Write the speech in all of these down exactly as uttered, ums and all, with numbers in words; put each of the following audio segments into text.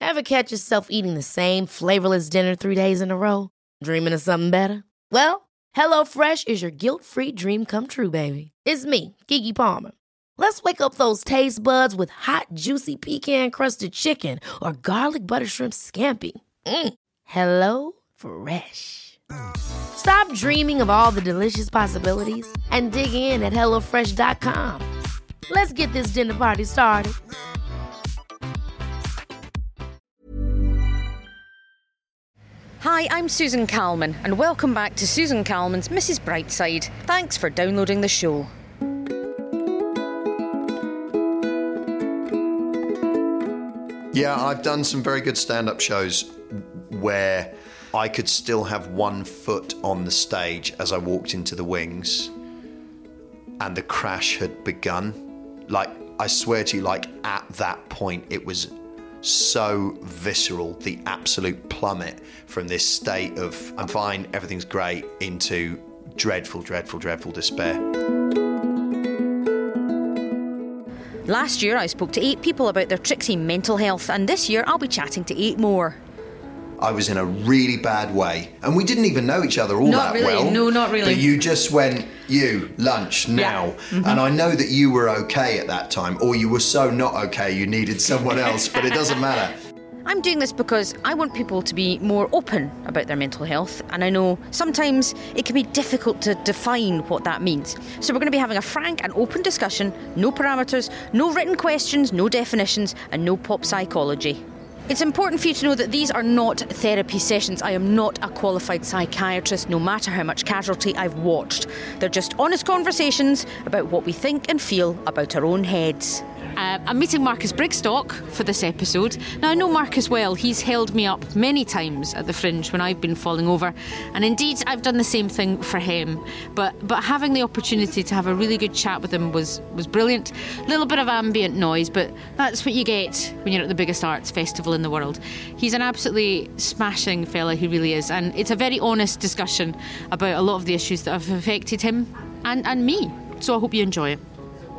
Ever catch yourself eating the same flavorless dinner three days in a row? Dreaming of something better? Well, HelloFresh is your guilt-free dream come true, baby. It's me, Keke Palmer. Let's wake up those taste buds with hot, juicy pecan-crusted chicken or garlic butter shrimp scampi. Mm. Hello Fresh. Stop dreaming of all the delicious possibilities and dig in at hello fresh dot com. Let's get this dinner party started. Hi, I'm Susan Calman, and welcome back to Susan Calman's Missus Brightside. Thanks for downloading the show. Yeah, I've done some very good stand-up shows where I could still have one foot on the stage as I walked into the wings and the crash had begun. Like, I swear to you, like, at that point, it was so visceral, the absolute plummet from this state of I'm fine, everything's great, into dreadful, dreadful, dreadful despair. Last year I spoke to eight people about their tricksy mental health, and this year I'll be chatting to eight more. I was in a really bad way, and we didn't even know each other all not that really, well. No, not really. But you just went, you, lunch, now. Yeah. Mm-hmm. And I know that you were okay at that time, or you were so not okay you needed someone else, but it doesn't matter. I'm doing this because I want people to be more open about their mental health, and I know sometimes it can be difficult to define what that means. So we're going to be having a frank and open discussion, no parameters, no written questions, no definitions, and no pop psychology. It's important for you to know that these are not therapy sessions. I am not a qualified psychiatrist, no matter how much Casualty I've watched. They're just honest conversations about what we think and feel about our own heads. Uh, I'm meeting Marcus Brigstock for this episode. Now, I know Marcus well. He's held me up many times at the Fringe when I've been falling over. And indeed, I've done the same thing for him. But but having the opportunity to have a really good chat with him was, was brilliant. A little bit of ambient noise, but that's what you get when you're at the biggest arts festival in the world. He's an absolutely smashing fella, he really is. And it's a very honest discussion about a lot of the issues that have affected him and, and me. So I hope you enjoy it.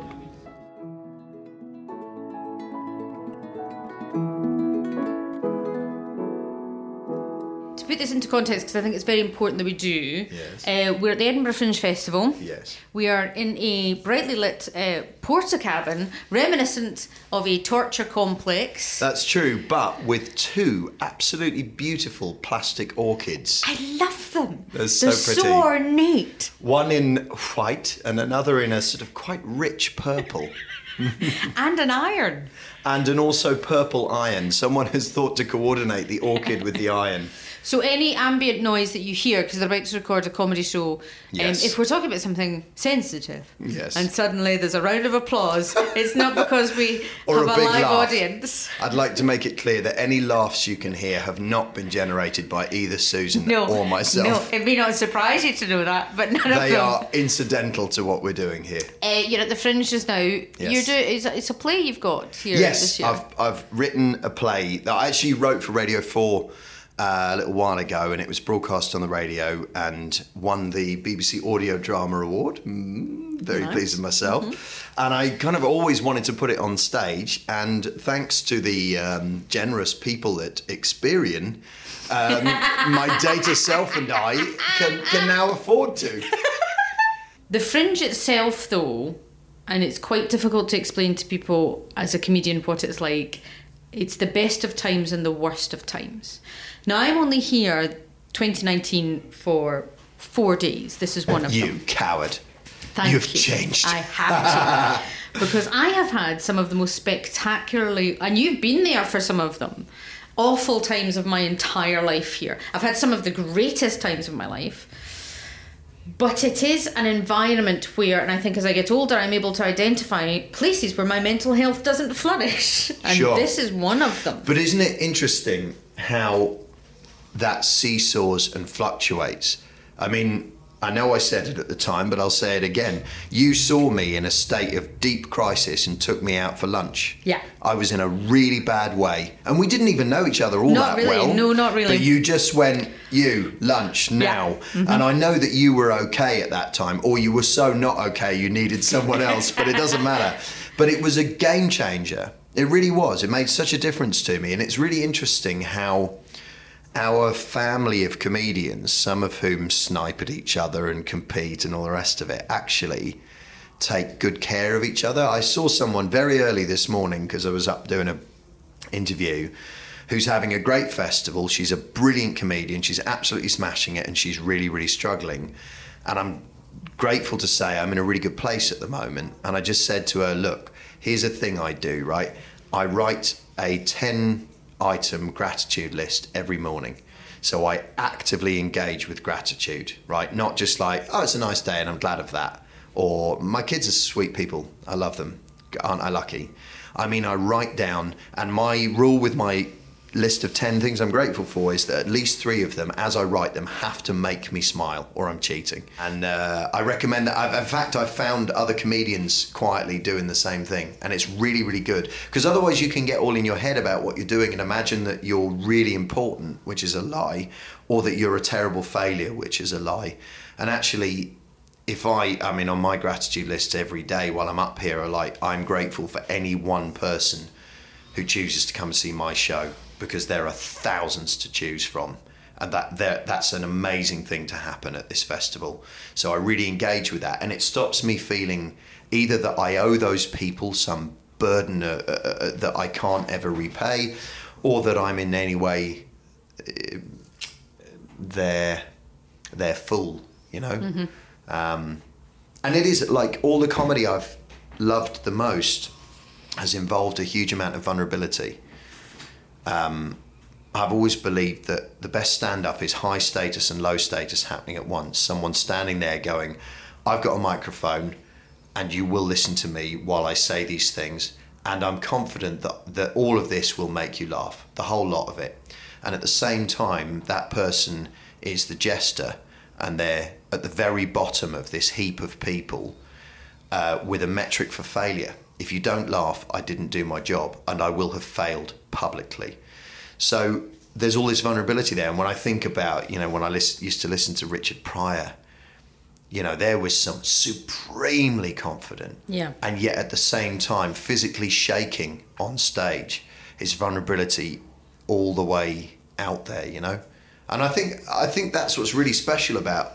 Put this into context because I think it's very important that we do. Yes. Uh, we're at the Edinburgh Fringe Festival. Yes. We are in a brightly lit uh, porta-cabin reminiscent of a torture complex. That's true, but with two absolutely beautiful plastic orchids. I love them. They're so They're pretty. so ornate. One in white and another in a sort of quite rich purple. And an iron. And an also purple iron. Someone has thought to coordinate the orchid with the iron. So any ambient noise that you hear, because they're about to record a comedy show, Yes. um, if we're talking about something sensitive, Yes. and suddenly there's a round of applause, it's not because we Or have a a, big live laugh. audience. I'd like to make it clear that any laughs you can hear have not been generated by either Susan No, or myself. No, it may not surprise you to know that, but none of They them. are incidental to what we're doing here. Uh, you're at the Fringe just now. You're do, it's, a, it's a play you've got here Yes, this year. I've I've written a play that I actually wrote for Radio four uh, a little while ago, and it was broadcast on the radio and won the B B C Audio Drama Award. Mm, very Nice. pleased with myself. Mm-hmm. And I kind of always wanted to put it on stage, and thanks to the um, generous people at Experian, um, my data self and I can, can now afford to. The Fringe itself, though, and it's quite difficult to explain to people as a comedian what it's like, it's the best of times and the worst of times. Now, I'm only here twenty nineteen for four days. This is one of You them. coward. Thank You've you. changed. I have to. Because I have had some of the most spectacularly, and you've been there for some of them, awful times of my entire life here. I've had some of the greatest times of my life. But it is an environment where, and I think as I get older, I'm able to identify places where my mental health doesn't flourish. And Sure. this is one of them. But isn't it interesting how that seesaws and fluctuates? I mean, I know I said it at the time, but I'll say it again. You saw me in a state of deep crisis and took me out for lunch. Yeah. I was in a really bad way. And we didn't even know each other all Not that really. well. No, not really. But you just went, you, lunch, now. Mm-hmm. And I know that you were okay at that time, or you were so not okay you needed someone else, but it doesn't matter. But it was a game changer It really was. It made such a difference to me. And it's really interesting how our family of comedians, some of whom snipe at each other and compete and all the rest of it, actually take good care of each other. I saw someone very early this morning, because I was up doing an interview, who's having a great festival. She's a brilliant comedian. She's absolutely smashing it, and she's really, really struggling. And I'm grateful to say I'm in a really good place at the moment. And I just said to her, look, here's a thing I do, right? I write a ten item gratitude list every morning. So I actively engage with gratitude, right? Not just like, oh, it's a nice day and I'm glad of that. Or my kids are sweet people, I love them, aren't I lucky? I mean, I write down, and my rule with my list of ten things I'm grateful for is that at least three of them, as I write them, have to make me smile or I'm cheating. And uh, I recommend that. I've, in fact, I've found other comedians quietly doing the same thing, and it's really, really good, because otherwise you can get all in your head about what you're doing and imagine that you're really important, which is a lie, or that you're a terrible failure, which is a lie. And actually, if I, I mean, on my gratitude list every day while I'm up here, are like, I'm grateful for any one person who chooses to come see my show, because there are thousands to choose from, and that that's an amazing thing to happen at this festival. So I really engage with that, and it stops me feeling either that I owe those people some burden uh, uh, that I can't ever repay, or that I'm in any way uh, their their fool, you know. Mm-hmm. Um, and it is like all the comedy I've loved the most has involved a huge amount of vulnerability. Um, I've always believed that the best stand-up is high status and low status happening at once. Someone standing there going, I've got a microphone and you will listen to me while I say these things, and I'm confident that, that all of this will make you laugh, the whole lot of it. And at the same time, that person is the jester, and they're at the very bottom of this heap of people uh, with a metric for failure. If you don't laugh, I didn't do my job, and I will have failed publicly. So there's all this vulnerability there. And when I think about, you know, when I list, used to listen to Richard Pryor, you know, there was some supremely confident, yeah, and yet at the same time physically shaking on stage. His vulnerability all the way out there, you know. And I think I think that's what's really special about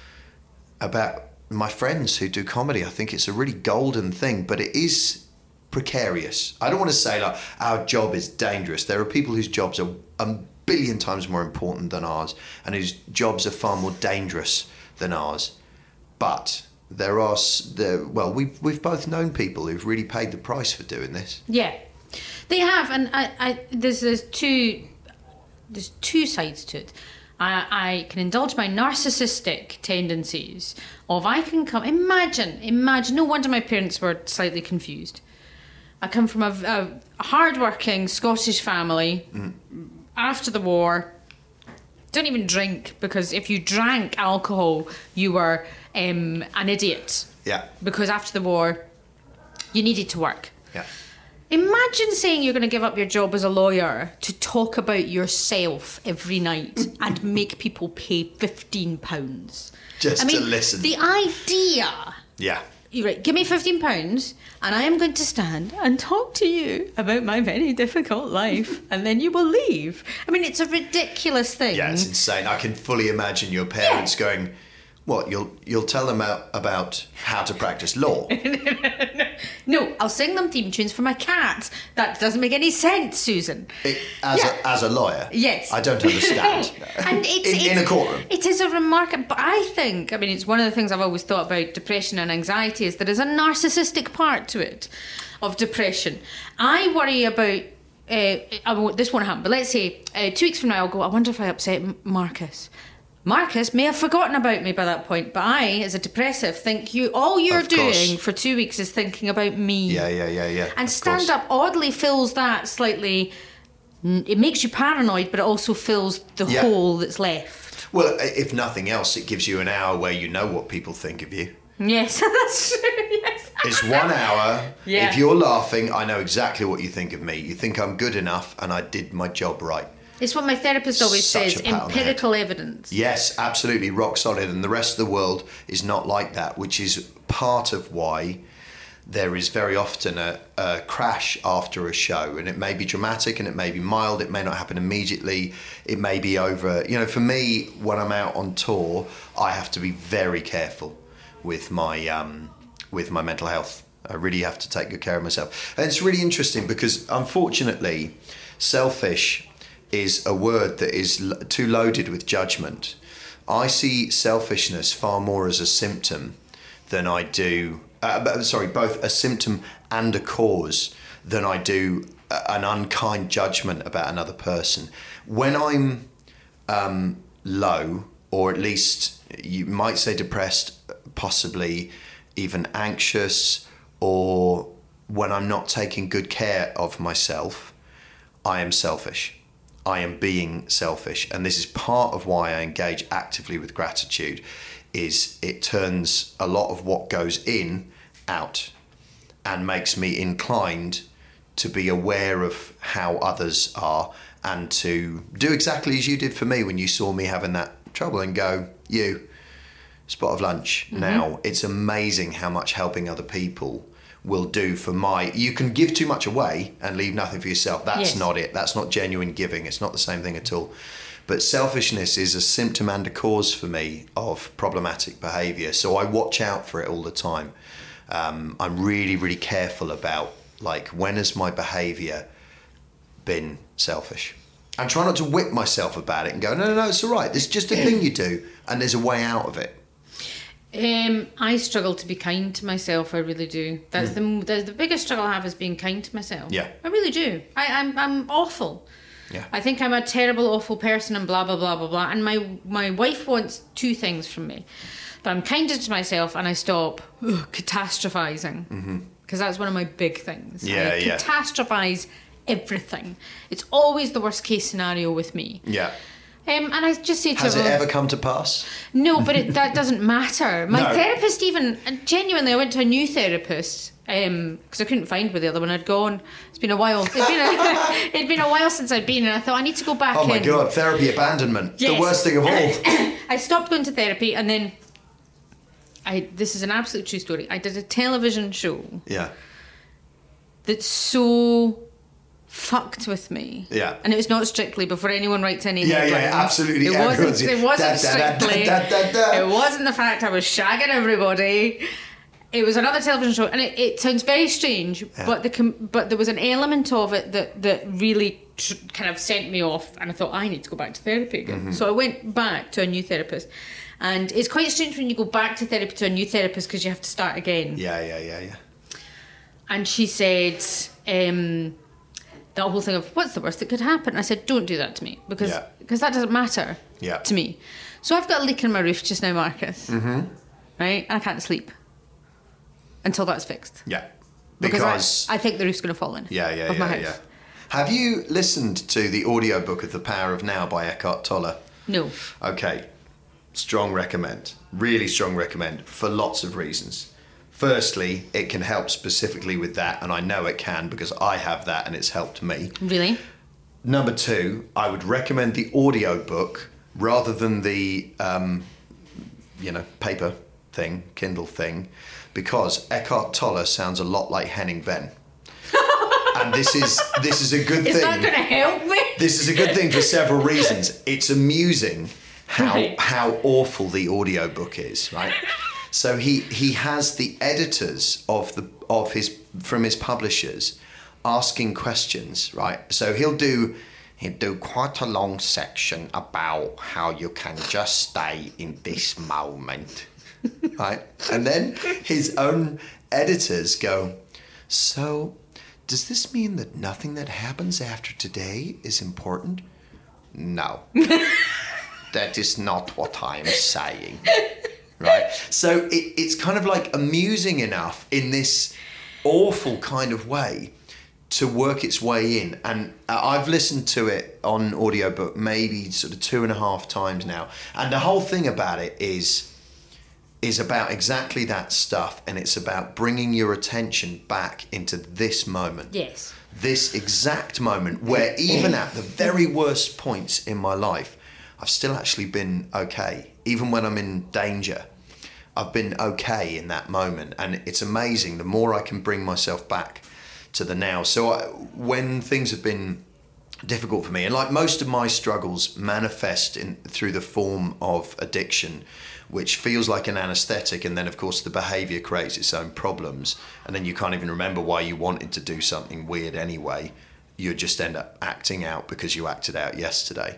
about my friends who do comedy. I think it's a really golden thing, but it is precarious. I don't want to say like our job is dangerous. There are people whose jobs are a billion times more important than ours, and whose jobs are far more dangerous than ours. But there are there well, we've we've both known people who've really paid the price for doing this. Yeah, they have, and I, I there's there's two there's two sides to it. I, I can indulge my narcissistic tendencies of I can come, imagine, imagine, no wonder my parents were slightly confused. I come from a, a hard-working Scottish family, mm. after the war, don't even drink, because if you drank alcohol, you were um, an idiot. Yeah. Because after the war, you needed to work. Yeah. Imagine saying you're going to give up your job as a lawyer to talk about yourself every night and make people pay fifteen pounds. Just I mean, to listen. The idea. Yeah. You're right, give me fifteen pounds and I am going to stand and talk to you about my very difficult life, and then you will leave. I mean, it's a ridiculous thing. Yeah, it's insane. I can fully imagine your parents yeah. going, what, you'll you'll tell them about, about how to practice law? No, I'll sing them theme tunes for my cat. That doesn't make any sense, Susan. It, as, yeah. a, as a lawyer? Yes. I don't understand. And it's, in, it's, in a courtroom? It is a remarkable... But I think, I mean, it's one of the things I've always thought about depression and anxiety is there is a narcissistic part to it, of depression. I worry about... Uh, I won't, this won't happen, but let's say uh, two weeks from now I'll go, I wonder if I upset Marcus. Marcus may have forgotten about me by that point, but I, as a depressive, think you all you're of doing course. for two weeks is thinking about me. Yeah, yeah, yeah, yeah. And stand-up oddly fills that slightly... It makes you paranoid, but it also fills the yeah. hole that's left. Well, if nothing else, it gives you an hour where you know what people think of you. Yes, that's true, yes. It's one hour. Yeah. If you're laughing, I know exactly what you think of me. You think I'm good enough and I did my job right. It's what my therapist always Such says, a pat on the head. empirical evidence. Yes, absolutely, rock solid. And the rest of the world is not like that, which is part of why there is very often a, a crash after a show, and it may be dramatic and it may be mild, it may not happen immediately, it may be over. You know, for me, when I'm out on tour, I have to be very careful with my um, with my mental health. I really have to take good care of myself. And it's really interesting because, unfortunately, selfish is a word that is l- too loaded with judgment. I see selfishness far more as a symptom than I do, uh, sorry, both a symptom and a cause than I do an unkind judgment about another person. When I'm um, low, or at least you might say depressed, possibly even anxious, or when I'm not taking good care of myself, I am selfish. I am being selfish. And this is part of why I engage actively with gratitude, is it turns a lot of what goes in out and makes me inclined to be aware of how others are and to do exactly as you did for me when you saw me having that trouble and go, you, spot of lunch. Mm-hmm. Now, it's amazing how much helping other people will do for my... You can give too much away and leave nothing for yourself. That's yes. not it. That's not genuine giving. It's not the same thing at all. But selfishness is a symptom and a cause for me of problematic behaviour. So I watch out for it all the time. Um, I'm really, really careful about, like, when has my behaviour been selfish? And try not to whip myself about it and go, no, no, no, it's all right. It's just a thing you do and there's a way out of it. Um, I struggle to be kind to myself. I really do. That's mm. the, the the biggest struggle I have is being kind to myself. Yeah, I really do. I, I'm I'm awful. Yeah, I think I'm a terrible, awful person, and blah blah blah blah blah. And my my wife wants two things from me, but I'm kinder to myself, and I stop ugh, catastrophizing, because mm-hmm. that's one of my big things. Yeah, I yeah. Catastrophize everything. It's always the worst case scenario with me. Yeah. Um, and I just say to Has her... it ever come to pass? No, but it, that doesn't matter. My no. therapist even... Genuinely, I went to a new therapist because um, I couldn't find where the other one had gone. It's been a while. It'd been a, it'd been a while since I'd been, and I thought, I need to go back in. Oh my God, therapy abandonment. Yes. The worst thing of all. I stopped going to therapy, and then... I. This is an absolute true story. I did a television show. Yeah. That's so... fucked with me. Yeah. And it was not Strictly, before anyone writes any yeah, headlines. Yeah, absolutely. It wasn't, it wasn't da, da, Strictly. Da, da, da, da. It wasn't the fact I was shagging everybody. It was another television show, and it, it sounds very strange, yeah. but the but there was an element of it that, that really tr- kind of sent me off, and I thought, I need to go back to therapy again. Mm-hmm. So I went back to a new therapist. And it's quite strange when you go back to therapy to a new therapist, because you have to start again. Yeah, yeah, yeah, yeah. And she said... Um, that whole thing of what's the worst that could happen. And I said, don't do that to me, because yeah. because that doesn't matter yeah. to me. So I've got a leak in my roof just now, Marcus. Mm-hmm. Right? And I can't sleep until that's fixed. Yeah. Because, because I, I think the roof's going to fall in. Yeah, yeah, of yeah, my house. yeah. Have you listened to the audiobook of The Power of Now by Eckhart Tolle? No. Okay. Strong recommend. Really strong recommend for lots of reasons. Firstly, it can help specifically with that, and I know it can because I have that and it's helped me. Really? Number two, I would recommend the audio book rather than the, um, you know, paper thing, Kindle thing, because Eckhart Tolle sounds a lot like Henning Venn. And this is this is a good is thing. Is that going to help me? This is a good thing for several reasons. It's amusing how right. how awful the audio book is, right? So he, he has the editors of the of his from his publishers asking questions, right? So he'll do he'll do quite a long section about how you can just stay in this moment, right? And then his own editors go, so does this mean that nothing that happens after today is important? No, that is not what I am saying. Right, so it, it's kind of like amusing enough in this awful kind of way to work its way in. And I've listened to it on audiobook maybe sort of two and a half times now. And the whole thing about it is is about exactly that stuff. And it's about bringing your attention back into this moment. Yes. This exact moment where even at the very worst points in my life, I've still actually been okay. Even when I'm in danger, I've been okay in that moment. And it's amazing, the more I can bring myself back to the now. So I, when things have been difficult for me, and like most of my struggles manifest in through the form of addiction, which feels like an anesthetic, and then of course the behavior creates its own problems, and then you can't even remember why you wanted to do something weird anyway. You just end up acting out because you acted out yesterday.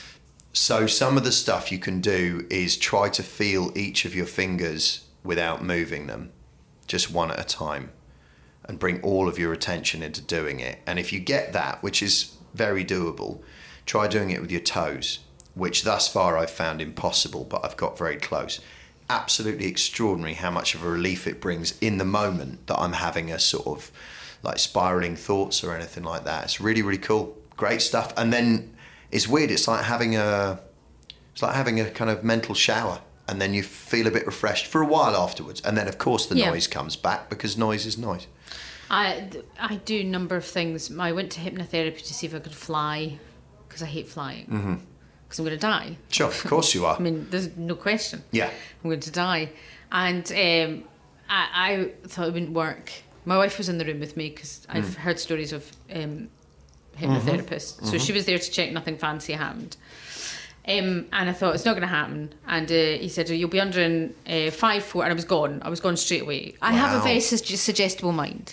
So some of the stuff you can do is try to feel each of your fingers without moving them, just one at a time, and bring all of your attention into doing it. And if you get that, which is very doable, try doing it with your toes, which thus far I've found impossible, but I've got very close. Absolutely extraordinary how much of a relief it brings in the moment that I'm having a sort of like spiraling thoughts or anything like that. It's really, really cool. Great stuff. And then it's weird, it's like having a it's like having a kind of mental shower, and then you feel a bit refreshed for a while afterwards. And then of course the Yeah. noise comes back, because noise is noise. I, I do a number of things. I went to hypnotherapy to see if I could fly, because I hate flying. Mm-hmm. Because I'm going to die. Sure, of course you are. I mean, there's no question. Yeah. I'm going to die. And um, I, I thought it wouldn't work. My wife was in the room with me, because I've Mm. heard stories of um, hypnotherapists. Mm-hmm. So she was there to check nothing fancy happened. Um, and I thought, it's not going to happen. And uh, he said, you'll be under in uh, five, four, and I was gone. I was gone straight away. I have a Wow. very su- suggestible mind.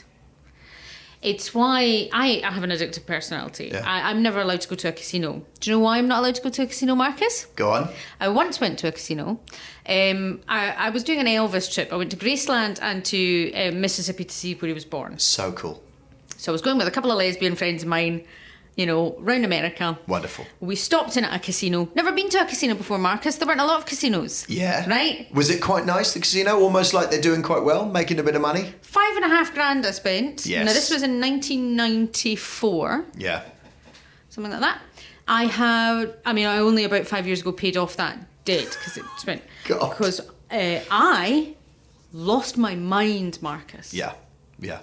It's why I, I have an addictive personality. Yeah. I, I'm never allowed to go to a casino. Do you know why I'm not allowed to go to a casino, Marcus? Go on. I once went to a casino. Um, I, I was doing an Elvis trip. I went to Graceland and to uh, Mississippi to see where he was born. So cool. So I was going with a couple of lesbian friends of mine, you know, round America. Wonderful. We stopped in at a casino. Never been to a casino before, Marcus. There weren't a lot of casinos. Yeah. Right? Was it quite nice, the casino? Almost like they're doing quite well, making a bit of money? Five and a half grand I spent. Yes. Now, this was in nineteen ninety-four. Yeah. Something like that. I have, I mean, I only about five years ago paid off that debt, because it spent, God. because uh, I lost my mind, Marcus. Yeah. Yeah.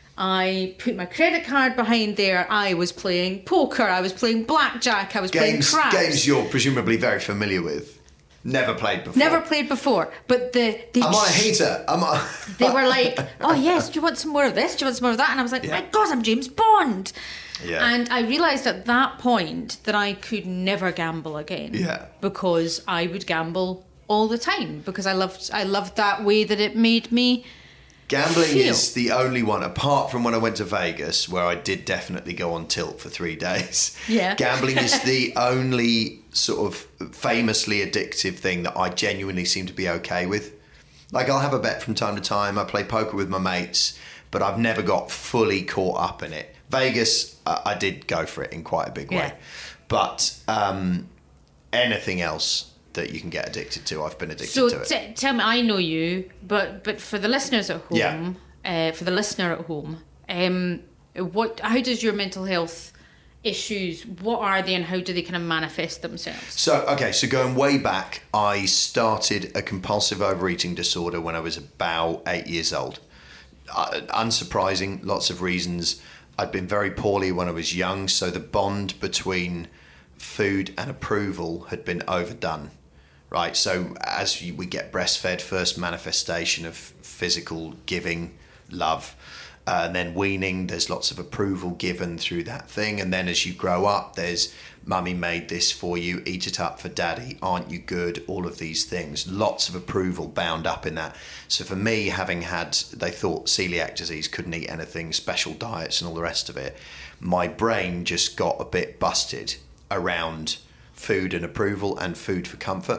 I put my credit card behind there. I was playing poker. I was playing blackjack. I was Games, playing craps. games you're presumably very familiar with. Never played before. Never played before, but the they, I'm on a heater. I'm on... they were like, "Oh yes, do you want some more of this? Do you want some more of that?" And I was like, Yeah. "My God, I'm James Bond." Yeah. And I realised at that point that I could never gamble again. Yeah. Because I would gamble all the time, because I loved I loved that way that it made me. Gambling Feel. is the only one, apart from when I went to Vegas, where I did definitely go on tilt for three days. Yeah. Gambling is the only sort of famously addictive thing that I genuinely seem to be okay with. Like, I'll have a bet from time to time. I play poker with my mates, but I've never got fully caught up in it. Vegas, uh, I did go for it in quite a big way. Yeah. But um, anything else that you can get addicted to, I've been addicted So to it. t- tell me, I know you, but but for the listeners at home, Yeah. uh, for the listener at home, um, what? How does your mental health issues? What are they, and how do they kind of manifest themselves? So, okay, so going way back, I started a compulsive overeating disorder when I was about eight years old. Uh, unsurprising, lots of reasons. I'd been very poorly when I was young, so the bond between food and approval had been overdone, right? So as you, we get breastfed, first manifestation of physical giving, love, uh, and then weaning, there's lots of approval given through that thing. And then as you grow up, there's mummy made this for you, eat it up for daddy, aren't you good, all of these things, lots of approval bound up in that. So for me, having had, they thought celiac disease, couldn't eat anything, special diets and all the rest of it, my brain just got a bit busted around food and approval and food for comfort.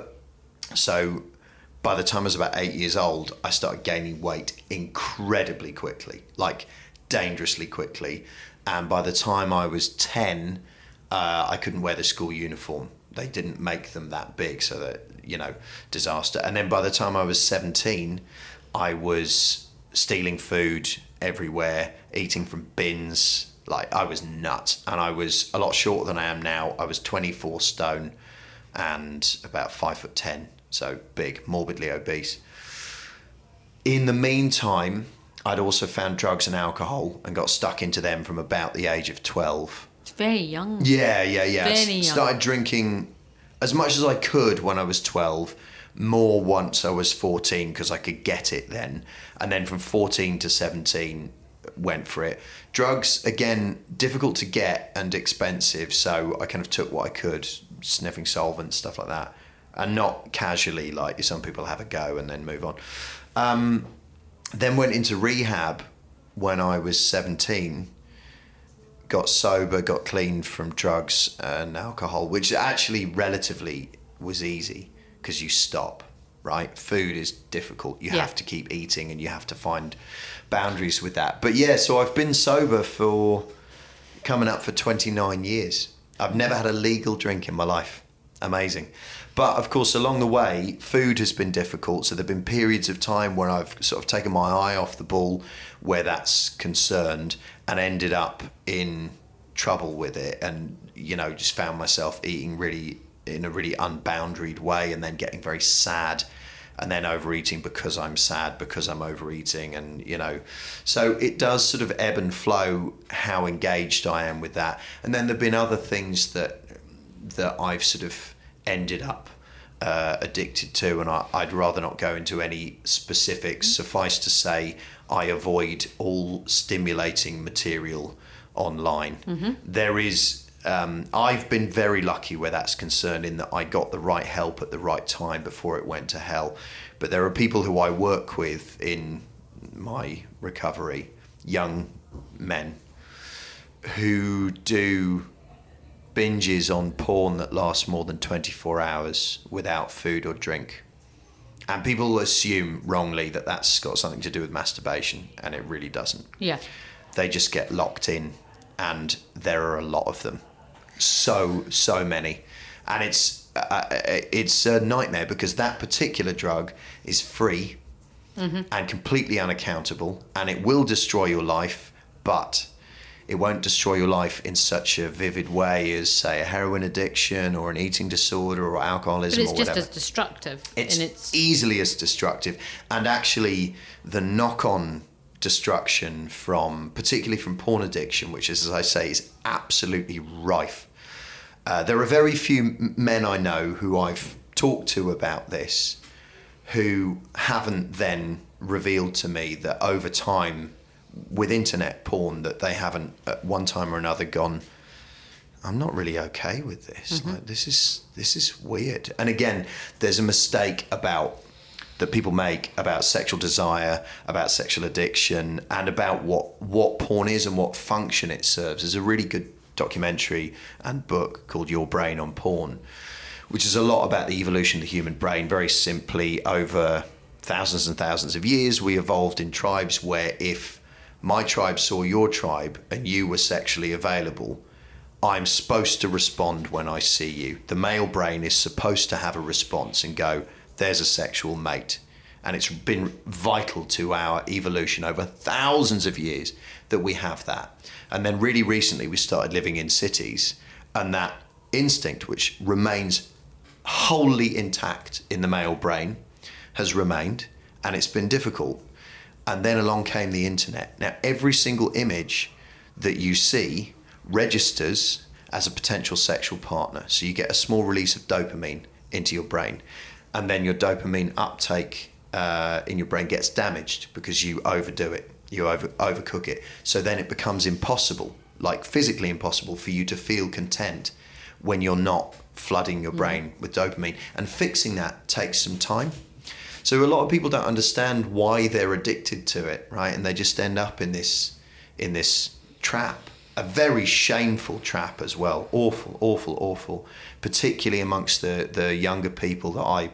So by the time I was about eight years old, I started gaining weight incredibly quickly, like dangerously quickly. And by the time I was ten, uh, I couldn't wear the school uniform. They didn't make them that big, so that, you know, disaster. And then by the time I was seventeen, I was stealing food everywhere, eating from bins. Like, I was nuts. And I was a lot shorter than I am now. I was twenty-four stone and about five foot ten. So big, morbidly obese. In the meantime, I'd also found drugs and alcohol and got stuck into them from about the age of twelve. It's very young. Yeah, yeah, yeah. Very young. Started drinking as much as I could when I was twelve. more once I was fourteen because I could get it then. And then from fourteen to seventeen, went for it. Drugs, again, difficult to get and expensive, so I kind of took what I could, sniffing solvents, stuff like that, and not casually like some people have a go and then move on. Um, then went into rehab when I was seventeen, got sober, got clean from drugs and alcohol, which actually relatively was easy because you stop, right? Food is difficult. You Yeah. have to keep eating and you have to find boundaries with that. But yeah, so I've been sober for coming up for twenty-nine years. I've never had a legal drink in my life. Amazing. But of course, along the way, food has been difficult. So there've been periods of time where I've sort of taken my eye off the ball where that's concerned and ended up in trouble with it, and, you know, just found myself eating really in a really unboundaried way and then getting very sad and then overeating because I'm sad, because I'm overeating, and, you know, so it does sort of ebb and flow how engaged I am with that. And then there've been other things that that I've sort of ended up uh, addicted to, and I, I'd rather not go into any specifics. Suffice to say, I avoid all stimulating material online. Mm-hmm. There is Um, I've been very lucky where that's concerned, in that I got the right help at the right time before it went to hell. But there are people who I work with in my recovery, young men, who do binges on porn that last more than twenty-four hours without food or drink. And people assume wrongly that that's got something to do with masturbation, and it really doesn't. Yeah. They just get locked in, and there are a lot of them. So, so many. And it's uh, it's a nightmare because that particular drug is free mm-hmm. and completely unaccountable, and it will destroy your life, but it won't destroy your life in such a vivid way as, say, a heroin addiction or an eating disorder or alcoholism or whatever. But it's just as destructive. It's, and it's easily as destructive. And actually, the knock-on destruction from, particularly from porn addiction, which is, as I say, is absolutely rife. Uh, there are very few men I know who I've talked to about this who haven't then revealed to me that over time, with internet porn, that they haven't at one time or another gone, I'm not really okay with this. Mm-hmm. Like, this is this is weird. And again, there's a mistake about that people make about sexual desire, about sexual addiction, and about what what porn is and what function it serves. There's a really good documentary and book called Your Brain on Porn, which is a lot about the evolution of the human brain. Very simply, over thousands and thousands of years, we evolved in tribes where if my tribe saw your tribe and you were sexually available, I'm supposed to respond when I see you. The male brain is supposed to have a response and go, there's a sexual mate. And it's been vital to our evolution over thousands of years that we have that. And then really recently we started living in cities, and that instinct, which remains wholly intact in the male brain, has remained, and it's been difficult. And then along came the internet. Now, every single image that you see registers as a potential sexual partner. So you get a small release of dopamine into your brain, and then your dopamine uptake uh, in your brain gets damaged because you overdo it, you over overcook it. So then it becomes impossible, like physically impossible, for you to feel content when you're not flooding your brain with dopamine. And fixing that takes some time. So a lot of people don't understand why they're addicted to it, right? And they just end up in this in this trap, a very shameful trap as well. Awful, awful, awful, particularly amongst the, the younger people that I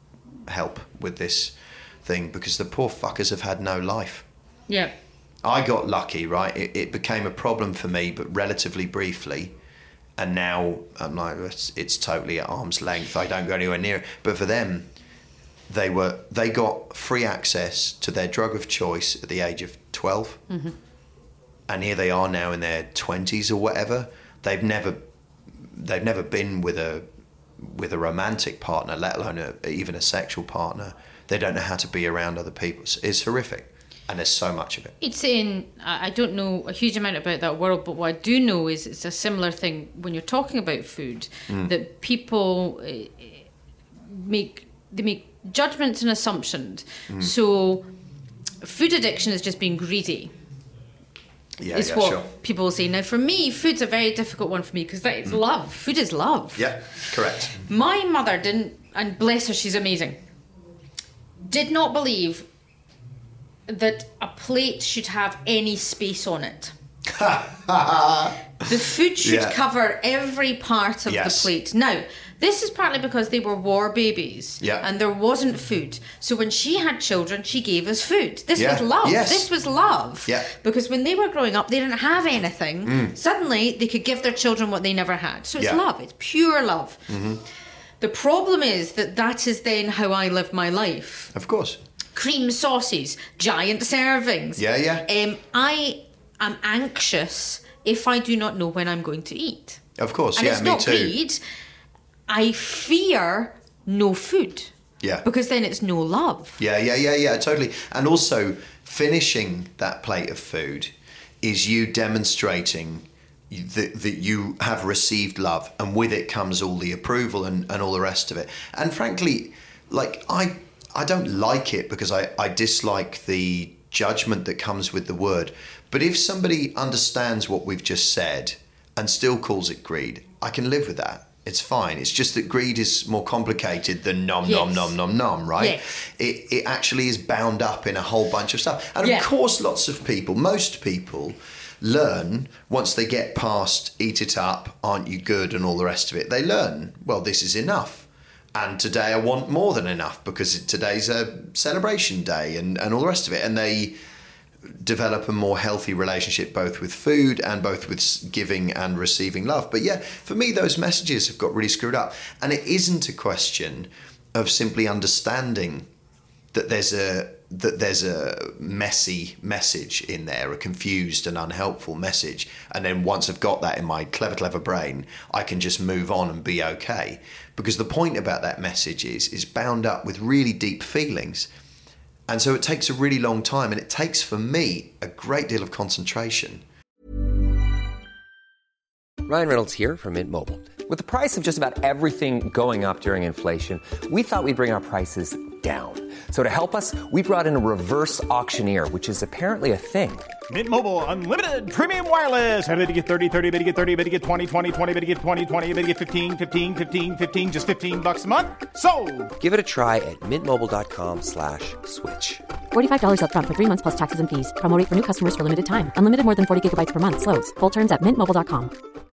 help with this thing, because the poor fuckers have had no life. Yeah. I got lucky, right? It, it became a problem for me, but relatively briefly. And now I'm like, it's, it's totally at arm's length. I don't go anywhere near it. But for them, They were. They got free access to their drug of choice at the age of twelve, mm-hmm. and here they are now in their twenties or whatever. They've never, they've never been with a, with a romantic partner, let alone a, even a sexual partner. They don't know how to be around other people. It's, it's horrific, and there's so much of it. It's in. I don't know a huge amount about that world, but what I do know is it's a similar thing when you're talking about food. Mm. That people make they make. judgments and assumptions. Mm. So food addiction is just being greedy. Yeah, is yeah, what sure. people say. Now, for me, food's a very difficult one for me because it's mm. love. Food is love. Yeah, correct. My mother didn't, and bless her, she's amazing, did not believe that a plate should have any space on it. The food should yeah. cover every part of yes. the plate. Now, this is partly because they were war babies yeah. and there wasn't food. So when she had children, she gave us food. This yeah. was love. Yes. This was love. Yeah. Because when they were growing up, they didn't have anything. Mm. Suddenly, they could give their children what they never had. So it's yeah. love. It's pure love. Mm-hmm. The problem is that that is then how I live my life. Of course. Cream sauces, giant servings. Yeah, yeah. Um, I am anxious if I do not know when I'm going to eat. Of course, and yeah, it's me not too. greed. I fear no food. Yeah. Because then it's no love. Yeah, yeah, yeah, yeah, totally. And also, finishing that plate of food is you demonstrating that, that you have received love, and with it comes all the approval and, and all the rest of it. And frankly, like, I I don't like it because I, I dislike the judgment that comes with the word. But if somebody understands what we've just said and still calls it greed, I can live with that. It's fine. It's just that greed is more complicated than nom, yes. nom, nom, nom, nom, right? Yes. It, it actually is bound up in a whole bunch of stuff. And yeah. of course, lots of people, most people, learn once they get past eat it up, aren't you good, and all the rest of it. They learn, well, this is enough. And today I want more than enough because today's a celebration day and, and all the rest of it. And they develop a more healthy relationship both with food and both with giving and receiving love. But yeah, for me, those messages have got really screwed up. And it isn't a question of simply understanding that there's a that there's a messy message in there, a confused and unhelpful message. And then once I've got that in my clever, clever brain, I can just move on and be okay. Because the point about that message is, is bound up with really deep feelings. And so it takes a really long time, and it takes, for me, a great deal of concentration. Ryan Reynolds here from Mint Mobile. With the price of just about everything going up during inflation, we thought we'd bring our prices down. So to help us, we brought in a reverse auctioneer, which is apparently a thing. Mint Mobile Unlimited Premium Wireless. How to get thirty, thirty, how to get thirty, how to get twenty, twenty, twenty, how to get twenty, twenty, how to get fifteen, fifteen, fifteen, fifteen, just fifteen bucks a month? Sold! Give it a try at mintmobile.com slash switch. forty-five dollars up front for three months plus taxes and fees. Promo rate for new customers for limited time. Unlimited more than forty gigabytes per month. Slows full terms at mint mobile dot com.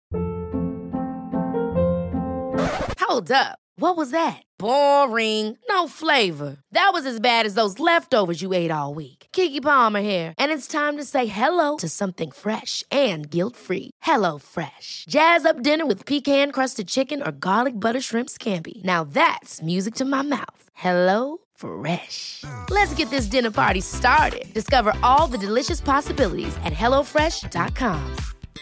Hold up. What was that? Boring. No flavor. That was as bad as those leftovers you ate all week. Keke Palmer here, and it's time to say hello to something fresh and guilt-free. Hello Fresh. Jazz up dinner with pecan-crusted chicken or garlic butter shrimp scampi. Now that's music to my mouth. Hello Fresh. Let's get this dinner party started. Discover all the delicious possibilities at hello fresh dot com.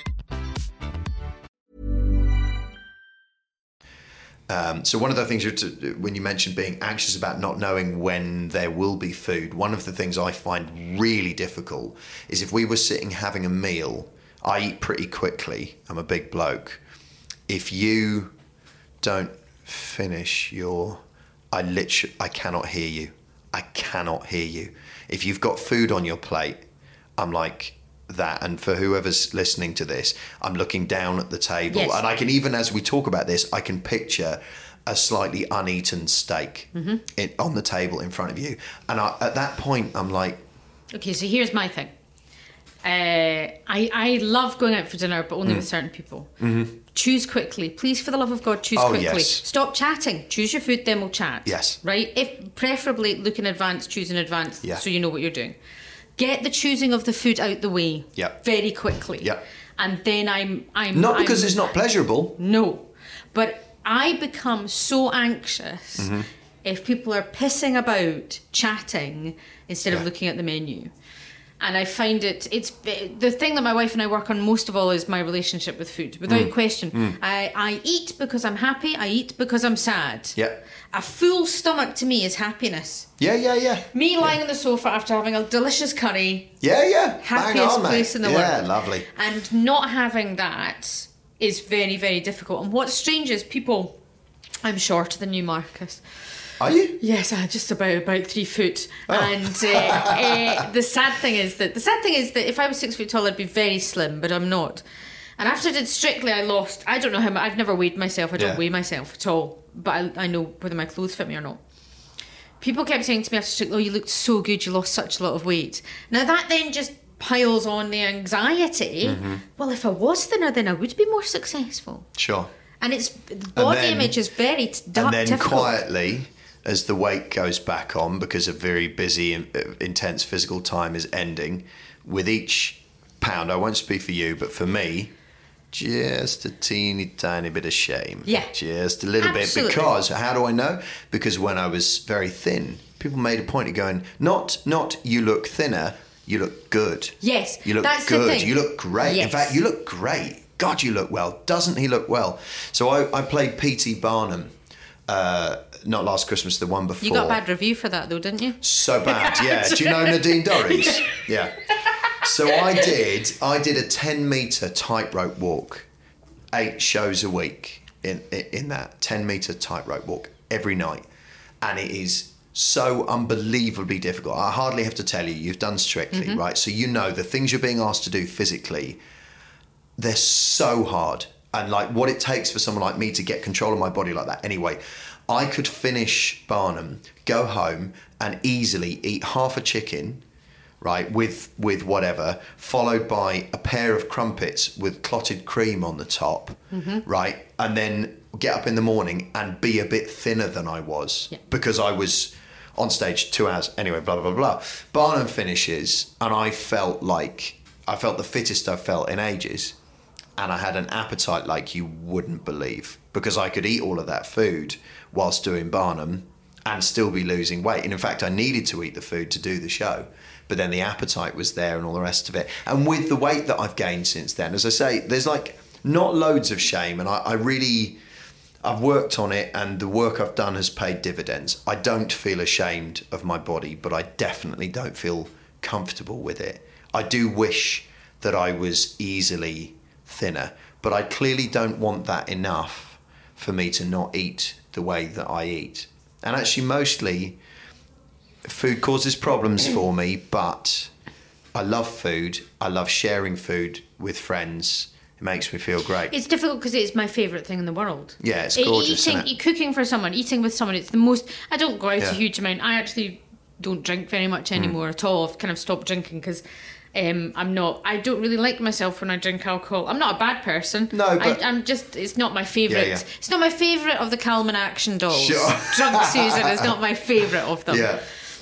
Um, so one of the things you to, when you mentioned being anxious about not knowing when there will be food, one of the things I find really difficult is if we were sitting having a meal, I eat pretty quickly, I'm a big bloke. If you don't finish your, I literally, I cannot hear you. I cannot hear you. If you've got food on your plate, I'm like, that, and for whoever's listening to this, I'm looking down at the table, yes. and I can even, as we talk about this, I can picture a slightly uneaten steak mm-hmm. in, on the table in front of you, and I, at that point I'm like, okay, so here's my thing. uh, I, I love going out for dinner, but only mm. with certain people. Mm-hmm. Choose quickly, please, for the love of God, choose oh, quickly. Yes. Stop chatting, choose your food, then we'll chat. Yes. Right, if preferably look in advance, choose in advance, yeah. so you know what you're doing. Get the choosing of the food out the way yep. very quickly. Yep. And then I'm... I'm Not because I'm, it's not pleasurable. No. But I become so anxious mm-hmm. if people are pissing about chatting instead yeah. of looking at the menu. And I find it, it's the thing that my wife and I work on most of all is my relationship with food, without mm. question. Mm. I, I eat because I'm happy, I eat because I'm sad. Yeah. A full stomach to me is happiness. Yeah, yeah, yeah. Me lying yeah. on the sofa after having a delicious curry. Yeah, yeah. Happiest on, place in the yeah, world. Yeah, lovely. And not having that is very, very difficult. And what's strange is people, I'm shorter than you, Marcus. Are you? Yes, uh, just about about three foot. Oh. And uh, uh, the sad thing is that the sad thing is that if I was six foot tall, I'd be very slim, but I'm not. And after I did Strictly, I lost. I don't know how much. I've never weighed myself. I don't Yeah. weigh myself at all. But I, I know whether my clothes fit me or not. People kept saying to me after Strictly, "Oh, you looked so good. You lost such a lot of weight." Now that then just piles on the anxiety. Mm-hmm. Well, if I was thinner, then I would be more successful. Sure. And it's body then- image is very t- dark, And then difficult. quietly, as the weight goes back on because a very busy, and uh, intense physical time is ending, with each pound, I won't speak for you, but for me, just a teeny tiny bit of shame. Yeah. Just a little Absolutely. bit. Because, how do I know? Because when I was very thin, people made a point of going, not, not you look thinner, you look good. Yes, You look that's the good. thing. You look great. In Yes. fact, you look great. God, you look well. Doesn't he look well? So I, I played P T Barnum, uh, not last Christmas, the one before. You got a bad review for that though, didn't you? So bad, yeah. Do you know Nadine Dorries? Yeah. So I did, I did a ten metre tightrope walk, eight shows a week in, in that ten metre tightrope walk every night. And it is so unbelievably difficult. I hardly have to tell you, you've done Strictly, Mm-hmm. right? So you know the things you're being asked to do physically, they're so hard. And like what it takes for someone like me to get control of my body like that. Anyway, I could finish Barnum, go home and easily eat half a chicken, right, with with whatever, followed by a pair of crumpets with clotted cream on the top, right? And then get up in the morning and be a bit thinner than I was Yeah. because I was on stage two hours. Anyway, blah, blah, blah, blah. Barnum finishes and I felt like, I felt the fittest I've felt in ages. And I had an appetite like you wouldn't believe because I could eat all of that food whilst doing Barnum and still be losing weight. And in fact, I needed to eat the food to do the show, but then the appetite was there and all the rest of it. And with the weight that I've gained since then, as I say, there's like not loads of shame. And I, I really, I've worked on it and the work I've done has paid dividends. I don't feel ashamed of my body, but I definitely don't feel comfortable with it. I do wish that I was easily thinner, but I clearly don't want that enough for me to not eat the way that I eat. And actually mostly food causes problems for me, but I love food. I love sharing food with friends. It makes me feel great. It's difficult because it's my favourite thing in the world. Yeah, it's E- gorgeous, Eating, isn't it? cooking for someone, eating with someone, it's the most... I don't go out Yeah. a huge amount. I actually don't drink very much anymore at all. I've kind of stopped drinking because um, I'm not... I don't really like myself when I drink alcohol. I'm not a bad person. No, but- I, I'm just... It's not my favourite. Yeah, yeah. It's not my favourite of the Calman action dolls. Sure. Drunk Susan is not my favourite of them. Yeah.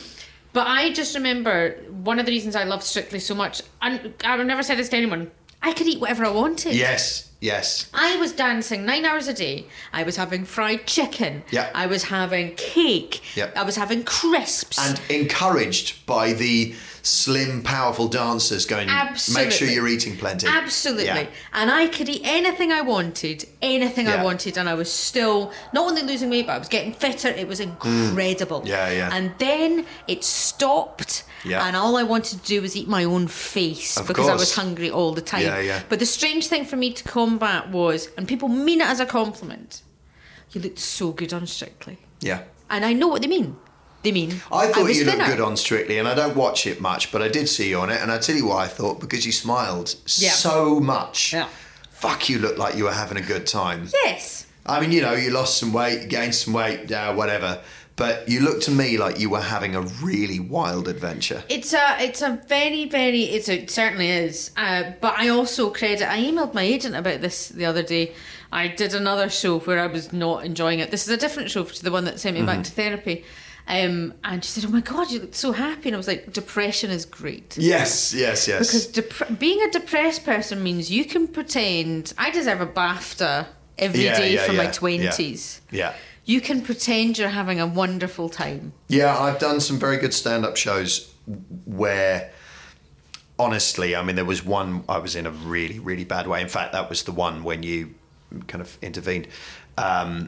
But I just remember one of the reasons I loved Strictly so much, and I've never said this to anyone, I could eat whatever I wanted. Yes, yes. I was dancing nine hours a day. I was having fried chicken. Yeah. I was having cake. Yeah. I was having crisps. And encouraged by the slim, powerful dancers going, Absolutely. make sure you're eating plenty. Absolutely. Yeah. And I could eat anything I wanted, anything Yeah. I wanted, and I was still not only losing weight, but I was getting fitter. It was incredible. Mm. Yeah, yeah. And then it stopped, Yeah. and all I wanted to do was eat my own face Of because I course. was hungry all the time. Yeah, yeah. But the strange thing for me to combat was, and people mean it as a compliment, you looked so good on Strictly. Yeah. And I know what they mean. They mean I thought was you looked thinner. good on Strictly, and I don't watch it much, but I did see you on it, and I tell you what I thought, because you smiled Yeah. so much. Yeah. Fuck, you looked like you were having a good time. Yes. I mean, you know, you lost some weight, you gained some weight, yeah, whatever. But you looked to me like you were having a really wild adventure. It's a, it's a very, very, it's a, it certainly is. Uh, but I also credit, I emailed my agent about this the other day. I did another show where I was not enjoying it. This is a different show to the one that sent me back to therapy. Um, and she said, oh my God, you look so happy. And I was like, depression is great. Yes, yes, yes. Because dep- being a depressed person means you can pretend, I deserve a BAFTA every Yeah, day yeah, for yeah, my twenties. Yeah. You can pretend you're having a wonderful time. Yeah, I've done some very good stand-up shows where, honestly, I mean, there was one I was in a really, really bad way. In fact, that was the one when you kind of intervened. Um,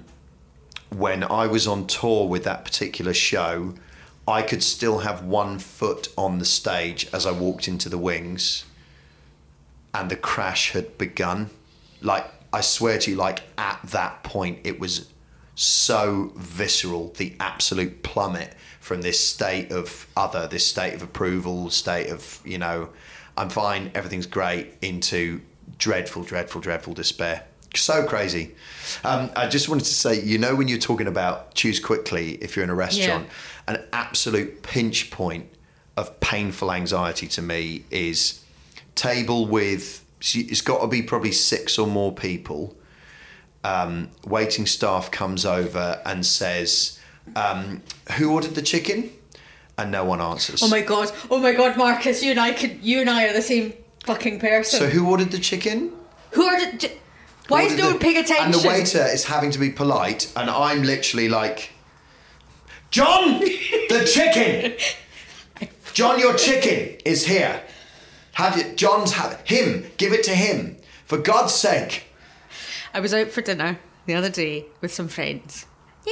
when I was on tour with that particular show, I could still have one foot on the stage as I walked into the wings, and the crash had begun. Like, I swear to you, like, at that point, it was so visceral, the absolute plummet from this state of other, this state of approval, state of, you know, I'm fine, everything's great, into dreadful, dreadful, dreadful despair. So crazy. Um, I just wanted to say, you know, when you're talking about choose quickly, if you're in a restaurant, yeah. an absolute pinch point of painful anxiety to me is table with, it's got to be probably six or more people. Um, waiting staff comes over and says, um, who ordered the chicken? And no one answers. Oh my God. Oh my God, Marcus, you and I could, you and I are the same fucking person. So who ordered the chicken? Who ordered... J- Why is no one paying attention? And the waiter is having to be polite, and I'm literally like, John, the chicken. John, your chicken is here. Have you, John's have him. Give it to him, for God's sake. I was out for dinner the other day with some friends.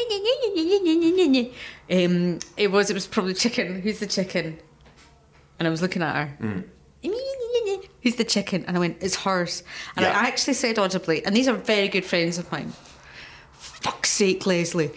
Um, it was it was probably chicken. Who's the chicken? And I was looking at her. Mm. Who's the chicken? And I went, it's hers. And yeah. I actually said audibly, and these are very good friends of mine, fuck's sake, Leslie.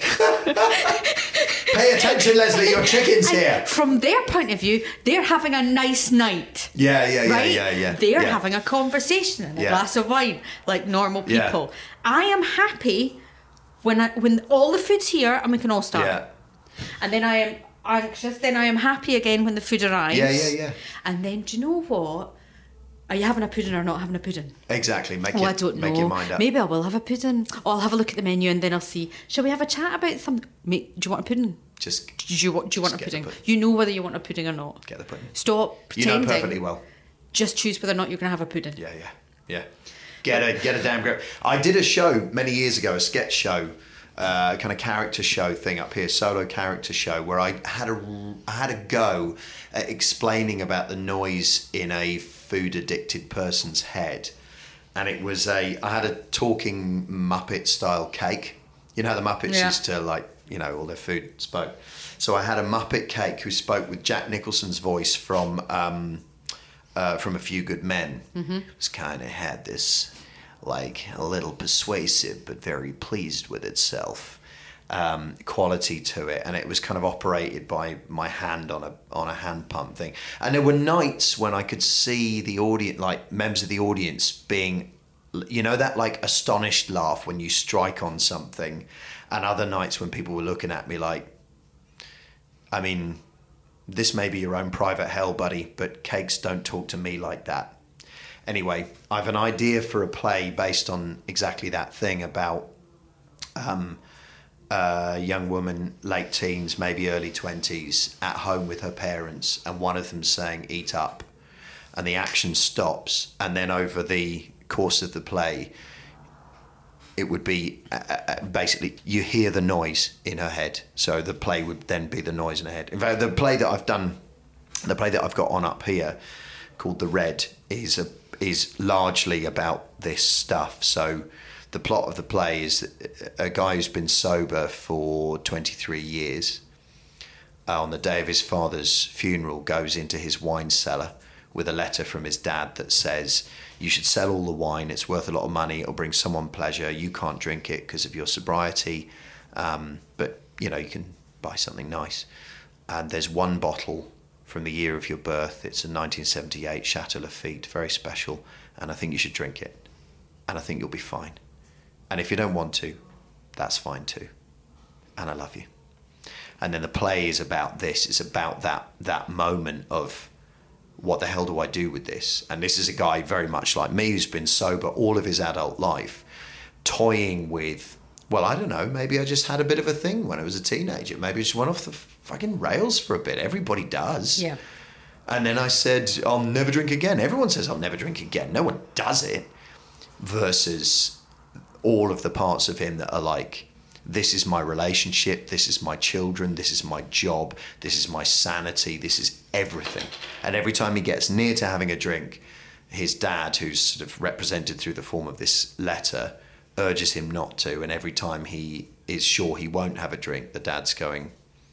Pay attention, Leslie, your chicken's and here. From their point of view, they're having a nice night. Yeah, yeah, yeah, right? yeah, yeah. They're yeah. having a conversation and a yeah. glass of wine, like normal people. Yeah. I am happy when I, when all the food's here and we can all start. Yeah. And then I am anxious, then I am happy again when the food arrives. Yeah, yeah, yeah. And then, do you know what? Are you having a pudding or not having a pudding? Exactly. Make, oh, your, I don't know. make your mind up. Maybe I will have a pudding. Or I'll have a look at the menu and then I'll see. Shall we have a chat about something? Mate, do you want a pudding? Just. Do you, do you want a pudding? pudding? You know whether you want a pudding or not. Get the pudding. Stop pretending. You know perfectly well. Just choose whether or not you're going to have a pudding. Yeah, yeah, yeah. Get a get a damn grip. I did a show many years ago, a sketch show, uh, kind of character show thing up here, solo character show, where I had a I had a go at explaining about the noise in a food addicted person's head, and it was a I had a talking Muppet style cake. You know how the Muppets yeah. used to, like, you know, all their food spoke. So I had a Muppet cake who spoke with Jack Nicholson's voice from um, uh, from A Few Good Men. Mm-hmm. It was kind of had this, like, a little persuasive but very pleased with itself um, quality to it, and it was kind of operated by my hand on a on a hand pump thing. And there were nights when I could see the audience, like members of the audience, being, you know, that like astonished laugh when you strike on something, and other nights when people were looking at me like, I mean, this may be your own private hell, buddy, but cakes don't talk to me like that. Anyway, I have an idea for a play based on exactly that thing about um, a young woman, late teens, maybe early twenties, at home with her parents, and one of them saying, eat up. And the action stops, and then over the course of the play, it would be uh, basically you hear the noise in her head. So the play would then be the noise in her head. In fact, the play that I've done, the play that I've got on up here, called The Red, is a, is largely about this stuff. So the plot of the play is a guy who's been sober for twenty-three years, uh, on the day of his father's funeral, goes into his wine cellar with a letter from his dad that says, you should sell all the wine, it's worth a lot of money, it'll bring someone pleasure, you can't drink it because of your sobriety, um, but you know, you can buy something nice. And there's one bottle from the year of your birth, it's a nineteen seventy-eight Chateau Lafite, very special, and I think you should drink it, and I think you'll be fine. And if you don't want to, that's fine too, and I love you. And then the play is about this, it's about that that moment of, what the hell do I do with this? And this is a guy very much like me who's been sober all of his adult life, toying with, well, I don't know, maybe I just had a bit of a thing when I was a teenager. Maybe I just went off the fucking rails for a bit. Everybody does. Yeah. And then I said, I'll never drink again. Everyone says I'll never drink again. No one does it. Versus all of the parts of him that are like, this is my relationship, this is my children, this is my job, this is my sanity, this is everything. And every time he gets near to having a drink, his dad, who's sort of represented through the form of this letter, urges him not to. And every time he is sure he won't have a drink, the dad's going,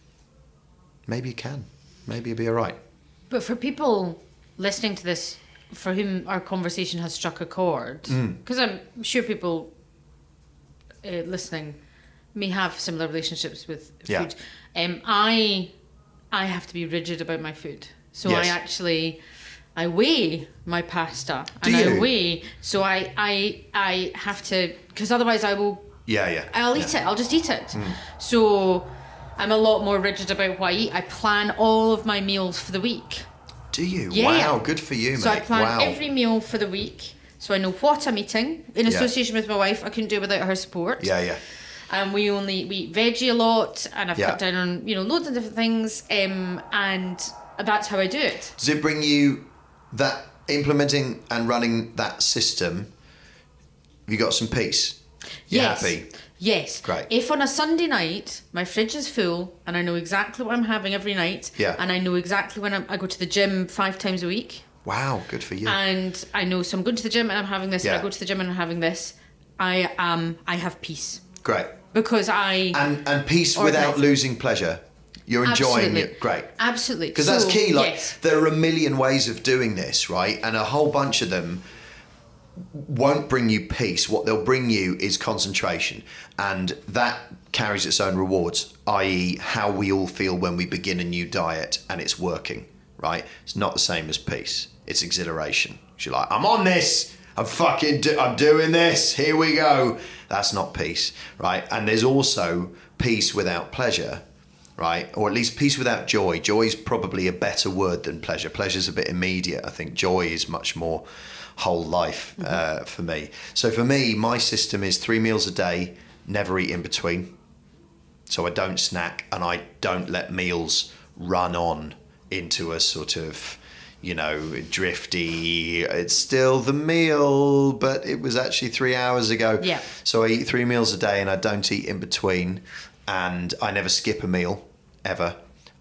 maybe you can, maybe you'll be all right. But for people listening to this, for whom our conversation has struck a chord, because mm. I'm sure people uh, listening may have similar relationships with Yeah. food. Um, I I have to be rigid about my food. So Yes. I actually I weigh my pasta. Do and you? I weigh. So I I I have to, because otherwise I will Yeah, yeah. I'll yeah. eat it. I'll just eat it. So I'm a lot more rigid about what I eat. I plan all of my meals for the week. Do you? Yeah. Wow, good for you, So mate. I plan wow. every meal for the week. So I know what I'm eating. In Yeah. association with my wife, I couldn't do it without her support. Yeah, yeah. And we only we eat veggie a lot, and I've Yeah. cut down on, you know, loads of different things. Um, and that's how I do it. Does it bring you that implementing and running that system? Have you got some peace? You Yes. happy? Yes. Great. If on a Sunday night my fridge is full and I know exactly what I'm having every night, Yeah. and I know exactly when I'm, I go to the gym five times a week, Wow, good for you. and I know, so I'm going to the gym and I'm having this, Yeah. and I go to the gym and I'm having this, I um I have peace Great. because I And and peace Or without nice. losing pleasure. You're enjoying Absolutely. it. Great. absolutely Because that's So, key. Like yes. there are a million ways of doing this, right? And a whole bunch of them won't bring you peace. What they'll bring you is concentration, and that carries its own rewards, that is how we all feel when we begin a new diet and it's working, right? It's not the same as peace. It's exhilaration. You're like, I'm on this. I'm fucking do- I'm doing this. Here we go. That's not peace, right? And there's also peace without pleasure, right? Or at least peace without joy. Joy is probably a better word than pleasure. Pleasure's a bit immediate. I think joy is much more whole life uh, for me. So for me, my system is three meals a day, never eat in between. So I don't snack and I don't let meals run on into a sort of, you know, drifty, it's still the meal, but it was actually three hours ago. Yeah. So I eat three meals a day and I don't eat in between, and I never skip a meal, ever.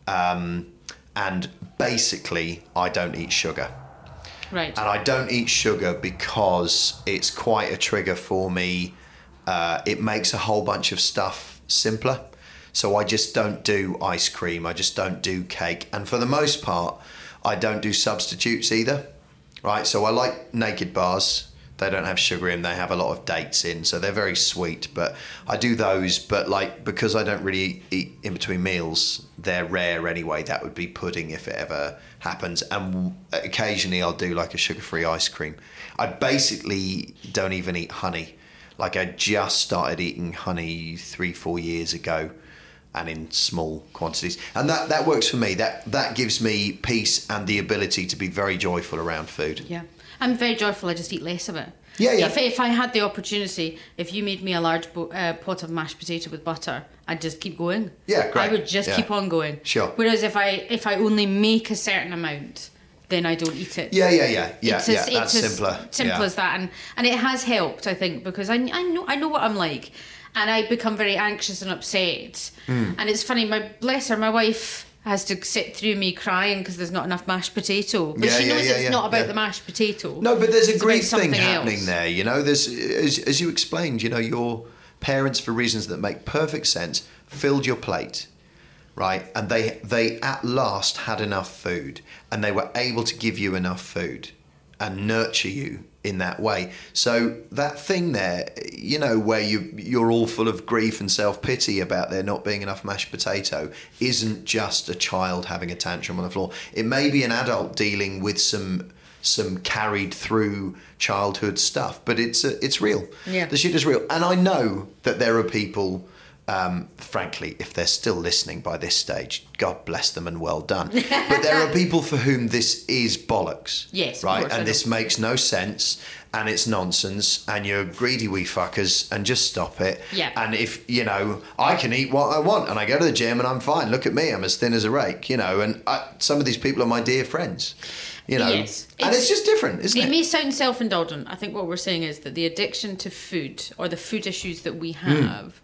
Um, and basically, I don't eat sugar. Right. And I don't eat sugar because it's quite a trigger for me. Uh, it makes a whole bunch of stuff simpler. So I just don't do ice cream. I just don't do cake. And for the most part, I don't do substitutes either. Right? So I like Naked bars. They don't have sugar in. They have a lot of dates in. So they're very sweet. But I do those. But like, because I don't really eat in between meals, they're rare anyway. That would be pudding if it ever happens. And occasionally I'll do like a sugar-free ice cream. I basically don't even eat honey. Like I just started eating honey three, four years ago, and in small quantities. And that, that works for me. That that gives me peace and the ability to be very joyful around food. Yeah. I'm very joyful. I just eat less of it. Yeah, yeah. If, if I had the opportunity, if you made me a large bo- uh, pot of mashed potato with butter, I'd just keep going. Yeah, great. I would just Yeah. keep on going. Sure. Whereas if I if I only make a certain amount, then I don't eat it. Yeah, yeah, yeah. Yeah, it's yeah. as, That's it's simpler. As simple Yeah. as that, and and it has helped, I think, because I I know I know what I'm like, and I become very anxious and upset. Mm. And it's funny, my bless her, my wife has to sit through me crying because there's not enough mashed potato, but Yeah, she yeah, knows yeah, it's yeah, not about yeah. the mashed potato. No, but there's a It's about grief thing something happening else. there. You know, there's as, as you explained. You know, your parents, for reasons that make perfect sense, filled your plate, right? And they they at last had enough food, and they were able to give you enough food and nurture you in that way. So that thing there, you know, where you you're all full of grief and self-pity about there not being enough mashed potato, isn't just a child having a tantrum on the floor. It may be an adult dealing with some some carried through childhood stuff, but it's uh, it's real. Yeah. The shit is real. And I know that there are people, um, frankly, if they're still listening by this stage, God bless them and well done. But there are people for whom this is bollocks. Yes, of right? course, I And know. this makes no sense, and it's nonsense, and you're greedy wee fuckers, and just stop it. Yeah. And if, you know, I can eat what I want, and I go to the gym and I'm fine. Look at me, I'm as thin as a rake, you know, and I, some of these people are my dear friends, you know. Yes. And It's- it's just different, isn't It it? may sound self-indulgent. I think what we're saying is that the addiction to food, or the food issues that we have,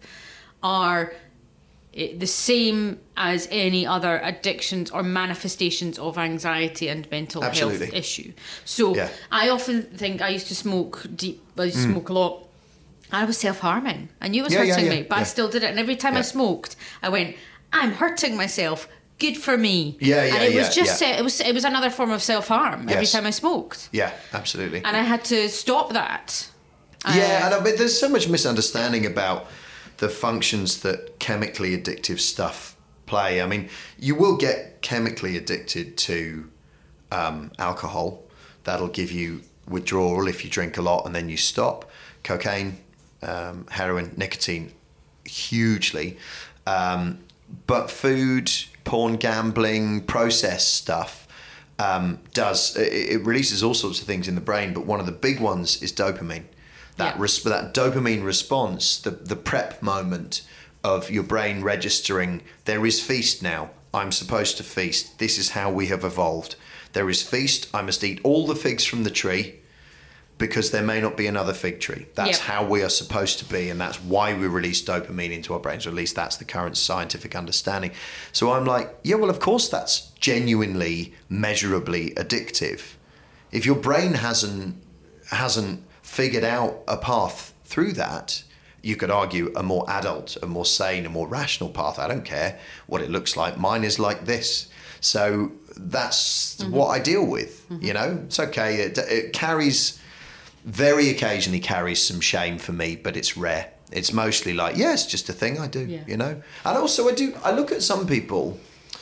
are i- the same as any other addictions or manifestations of anxiety and mental Absolutely. health issue. So Yeah. I often think, I used to smoke deep, I used to smoke a lot. I was self-harming. I knew it was Yeah, yeah, hurting yeah, me, but I yeah. still did it. And every time I Yeah. smoked, I went, I'm hurting myself. Good for me. Yeah, yeah, And it was yeah, just yeah. it was it was another form of self-harm every Yes. time I smoked. Yeah, absolutely. And I had to stop that. Yeah, Uh, and I mean, there's so much misunderstanding about the functions that chemically addictive stuff play. I mean, you will get chemically addicted to um, alcohol. That'll give you withdrawal if you drink a lot and then you stop. Cocaine, um, heroin, nicotine, hugely. Um, but food, porn, gambling, processed stuff um, does, it, it releases all sorts of things in the brain, but one of the big ones is dopamine. That, yeah. res- that dopamine response, the, the prep moment of your brain registering, there is feast now, I'm supposed to feast, this is how we have evolved. There is feast, I must eat all the figs from the tree, because there may not be another fig tree. That's yep. how we are supposed to be, and that's why we release dopamine into our brains, or at least that's the current scientific understanding. So I'm like, yeah, well, of course that's genuinely, measurably addictive. If your brain hasn't hasn't figured out a path through that, you could argue a more adult, a more sane, a more rational path. I don't care what it looks like. Mine is like this. So that's mm-hmm. what I deal with, mm-hmm. you know? It's okay. It, it carries... very occasionally carries some shame for me, but it's rare. It's mostly like, yeah, it's just a thing I do, yeah. you know? And also I do, I look at some people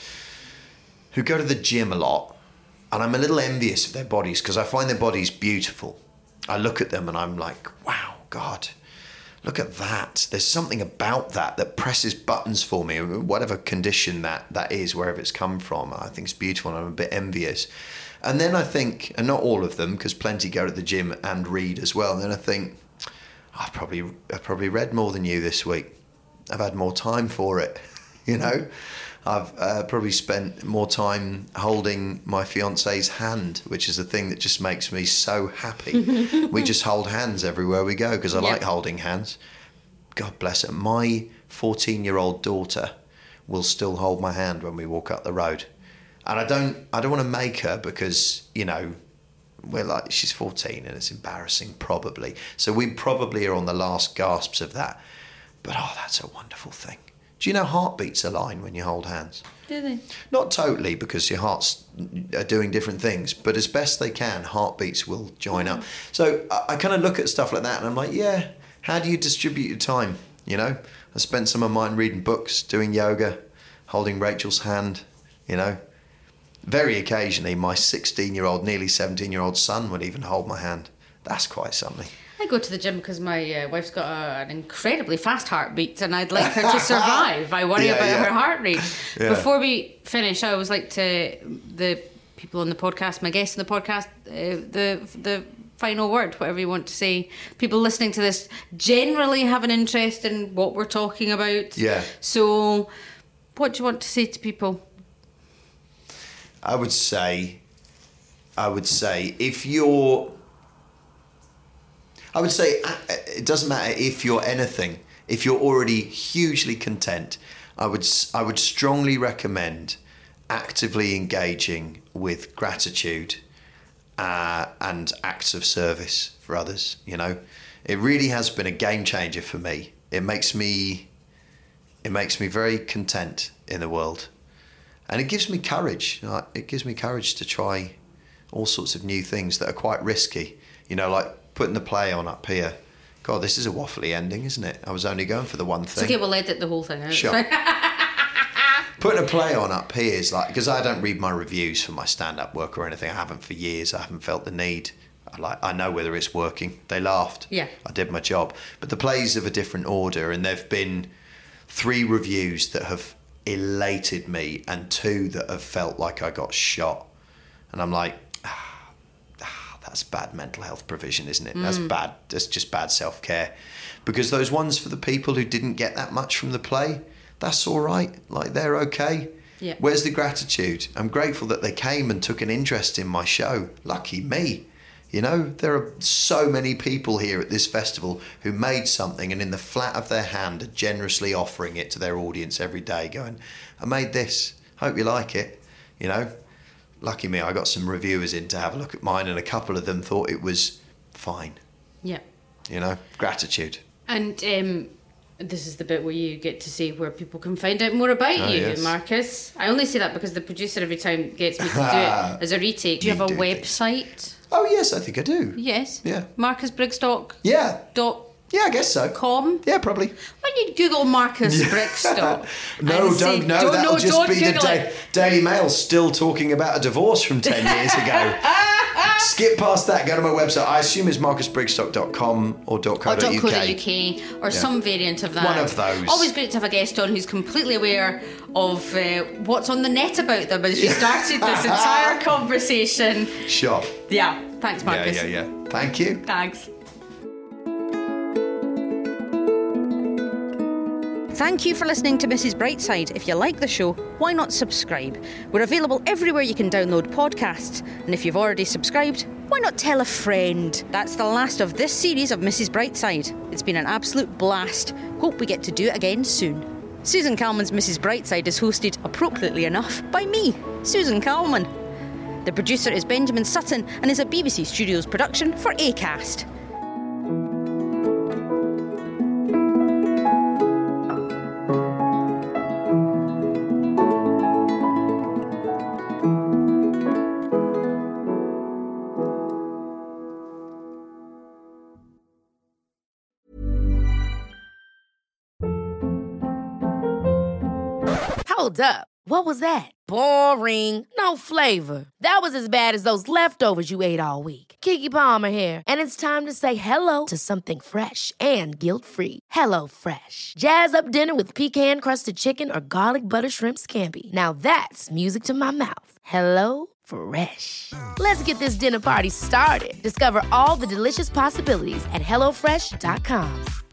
who go to the gym a lot, and I'm a little envious of their bodies because I find their bodies beautiful. I look at them and I'm like, wow, God, look at that. There's something about that that presses buttons for me, whatever condition that, that is, wherever it's come from. I think it's beautiful and I'm a bit envious. And then I think, and not all of them, because plenty go to the gym and read as well. And then I think, I've probably I've probably read more than you this week. I've had more time for it, you know. I've uh, probably spent more time holding my fiance's hand, which is a thing that just makes me so happy. We just hold hands everywhere we go because I yep. like holding hands. God bless her. My fourteen-year-old daughter will still hold my hand when we walk up the road. And I don't I don't want to make her because, you know, we're like, she's fourteen and it's embarrassing probably. So we probably are on the last gasps of that. But, oh, that's a wonderful thing. Do you know heartbeats align when you hold hands? Do they? Not totally, because your hearts are doing different things. But as best they can, heartbeats will join mm-hmm. up. So I, I kind of look at stuff like that and I'm like, yeah, how do you distribute your time? You know, I spent some of mine reading books, doing yoga, holding Rachel's hand, you know. Very occasionally, my sixteen-year-old, nearly seventeen-year-old son would even hold my hand. That's quite something. I go to the gym because my uh, wife's got a, an incredibly fast heartbeat and I'd like her to survive. I worry yeah, about yeah. her heart rate. Yeah. Before we finish, I always like to, the people on the podcast, my guests on the podcast, uh, the the final word, whatever you want to say. People listening to this generally have an interest in what we're talking about. Yeah. So what do you want to say to people? I would say, I would say, if you're, I would say it doesn't matter if you're anything. If you're already hugely content, I would, I would strongly recommend actively engaging with gratitude uh, and acts of service for others. You know, it really has been a game changer for me. It makes me, it makes me very content in the world. And it gives me courage. It gives me courage to try all sorts of new things that are quite risky. You know, like putting the play on up here. God, this is a waffly ending, isn't it? I was only going for the one thing. It's okay, we'll edit the whole thing out. Sure. Putting a play on up here is like, because I don't read my reviews for my stand-up work or anything. I haven't for years. I haven't felt the need. I like, I know whether it's working. They laughed. Yeah. I did my job. But the play's of a different order, and there've been three reviews that have elated me and two that have felt like I got shot. And I'm like, ah, ah, that's bad mental health provision, isn't it? Mm. That's bad. That's just bad self-care. Because those ones for the people who didn't get that much from the play, that's all right. Like, they're okay. Yeah. Where's the gratitude? I'm grateful that they came and took an interest in my show. Lucky me. You know, there are so many people here at this festival who made something and in the flat of their hand are generously offering it to their audience every day, going, I made this, hope you like it. You know, lucky me, I got some reviewers in to have a look at mine and a couple of them thought it was fine. Yeah. You know, gratitude. And um, this is the bit where you get to say where people can find out more about oh, you, yes. Marcus. I only say that because the producer every time gets me to do it as a retake. Do you, you have a website? Things. Oh, yes, I think I do. Yes. Yeah. Marcus Brigstock. Yeah. Dot Yeah, I guess so. Com? Yeah, probably. When you Google Marcus Brickstock. no, and say, don't. No, don't, that'll no, just don't be the Google da- it. Daily Mail still talking about a divorce from ten years ago. Skip past that. Go to my website. I assume it's marcus brigstock dot com or .co.uk. Or .co.uk or yeah. some variant of that. One of those. Always great to have a guest on who's completely aware of uh, what's on the net about them as we started this entire conversation. Sure. Yeah. Thanks, Marcus. Yeah, yeah, yeah. Thank you. Thanks. Thank you for listening to Missus Brightside. If you like the show, why not subscribe? We're available everywhere you can download podcasts. And if you've already subscribed, why not tell a friend? That's the last of this series of Missus Brightside. It's been an absolute blast. Hope we get to do it again soon. Susan Calman's Missus Brightside is hosted, appropriately enough, by me, Susan Calman. The producer is Benjamin Sutton and is a B B C Studios production for Acast. Hold up. What was that? Boring. No flavor. That was as bad as those leftovers you ate all week. Keke Palmer here, and it's time to say hello to something fresh and guilt-free. Hello Fresh. Jazz up dinner with pecan-crusted chicken or garlic butter shrimp scampi. Now that's music to my mouth. Hello Fresh. Let's get this dinner party started. Discover all the delicious possibilities at hello fresh dot com.